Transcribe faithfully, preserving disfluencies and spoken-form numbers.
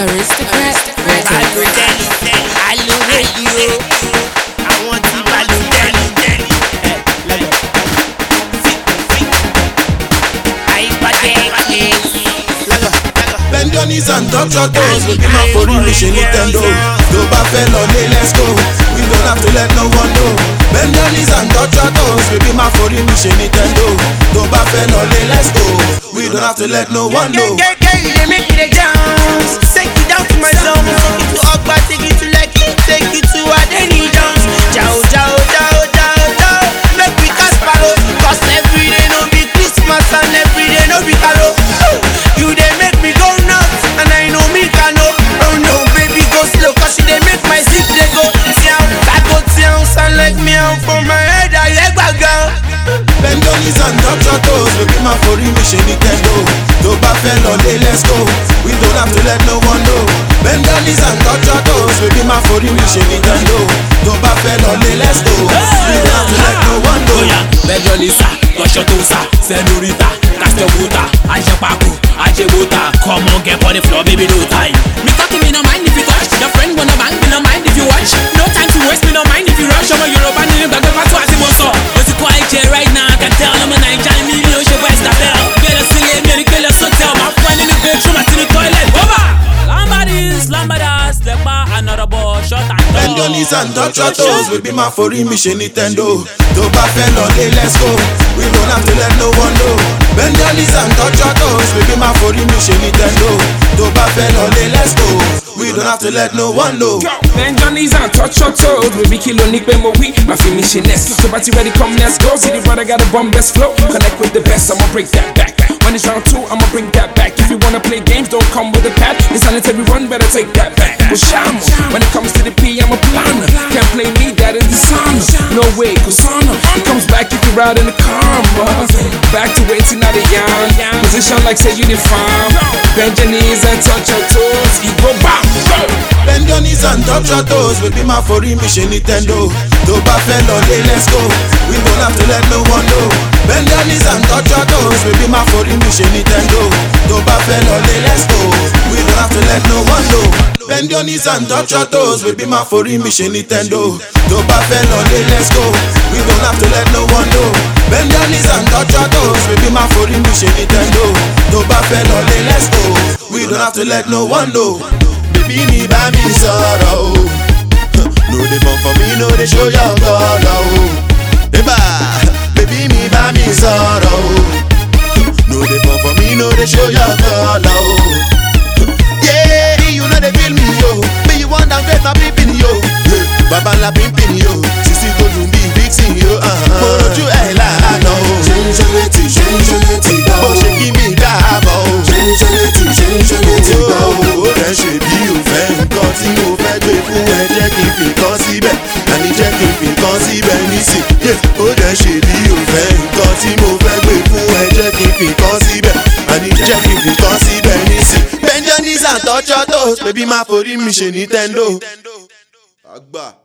Aristocrat Records. Alo radio, àwọn tí balu dẹnu dẹnu. Àyípadé Bend your knees and touch your toes. Baby, my for you, ṣe Nintendo. Tó bá fẹ́ lọ lé, let's go. We don't have to let no one know. Bend your knees and touch your toes. Baby, my for you, ṣe Nintendo. Tó bá fẹ́ lọ lé, let's go. We don't have to let no one know. Girl, girl, you dey make me dey dance. Take you down to my zone. Take you to Ogba, take you to Lekki, take you to Adeni dance. Jao, jao, jao, jao, jao. Make we cast paro. Cause every day no be Christmas and every day no be Karo. You dey make me go nuts and I know me can know. Oh no, baby, go slow. Cause you dey make my zip dey go. Tiao, I go tiao, sound like me out for my head. I leg back girl. Bend your knees and touch your toes. Baby, my for you, ṣe Nintendo. Tó bá fẹ́ lọ lé, let's go. We don't have to let no one know. Bend your knees and touch your toes. Baby, my for you, ṣe Nintendo. Tó bá fẹ́ lọ lé, let's go. We don't have to let no one know. Bend your knees, touch your toes, senorita. Cast your boota, ajepaku, ajebota. Come on, get on the floor, baby, no time. Me talking, me no mind if you touch. Your friend wanna bang, me no mind if you watch. No time to waste, me no mind if you rush. I'm a Yoruba name, but the past was it so. It's a quiet chair right now, I can tell. I'm a Nigerian million, she West Abel. Better sing it, me the so tell. My friend in the bedroom, I in the toilet. Over. Lambadis, lambadas, lepa, another ball, shot and go. Bend your knees and touch your toes. Baby, my for you, ṣe Nintendo. Tó bá fẹ́ lọ lé, let's go. We don't have to let no one know. Bend your knees and touch your toes. Baby, my for you, ṣe Nintendo. Tó bá fẹ́ lọ lé, let's go. We don't have to let no one know. Bend your knees and touch your toes. Baby, kilo nick me we. My finish in next. So party ready, come let's go. See the brother got a bomb best flow. Connect with the best, I'ma break that back. When it's round two, I'ma bring that back. If you wanna play games, don't come with a pad. It's sanitary run, better take that back. Well, Shamo, when it comes to the P, I'm a planner. Can't play me, that is the sauna. No way, Kusana. It comes back if you're out in the karma. Back to waiting out a yarn. Position like say you the farm. Bend your knees and touch your toes. You go back, go. Bend your knees and touch your toes. Baby, my for you, ṣe Nintendo. Tó bá fẹ́ lọ lé, let's go. We don't have to let no one know. Bend your knees and touch your toes. Baby, my for you, ṣe Nintendo. Tó bá fẹ́ lọ lé, let's go. We don't have to let no one know. Bend your knees and touch your toes. Baby, my for you, ṣe Nintendo. Tó bá fẹ́ lọ lé, let's go. We don't have to let no one know. Bend your knees and touch your toes. Baby, my for you, ṣe Nintendo. Tó bá fẹ́ lọ lé, let's go. We don't have to let no one know. Baby, mi bá mi sọ̀rọ̀ o. No dey fun for me, no dey show your color o. Eba, baby, mi bá mi sọ̀rọ̀ o. No dey fun for me, no dey show your color o. Yeah, you know they feel me yo. Me you want downgrade my pimpin yo. Baba la pimpin yo. Sisi tó dùn bí vixen yo. Mo rojú ẹ̀ lánàá o. Ṣé ń ṣe létí, ṣé ń ṣe létí gbọ́ o. Bó ṣe kí mi dáàbọ̀ o. Ṣé ń ṣe létí, ṣé ń ṣe létí gbọ́ o. Ó rẹ̀ ṣe bí o fẹ́ nǹkan tí mo fẹ́ gbé fún ẹ. Jẹ́ kí n fi kan síbẹ̀. Àní jẹ́ kí n fi kan síbẹ̀ nísìn. Ó rẹ̀ ṣe bí o fẹ́ nǹkan tí mo fẹ́ gbé fún ẹ. Jẹ́ kí n fi kan síbẹ̀. Àní jẹ́ kí n fi kan síbẹ̀ nísìn. Bend your knees and touch your toes. Baby, my for you, ṣe Nintendo. Àgbà.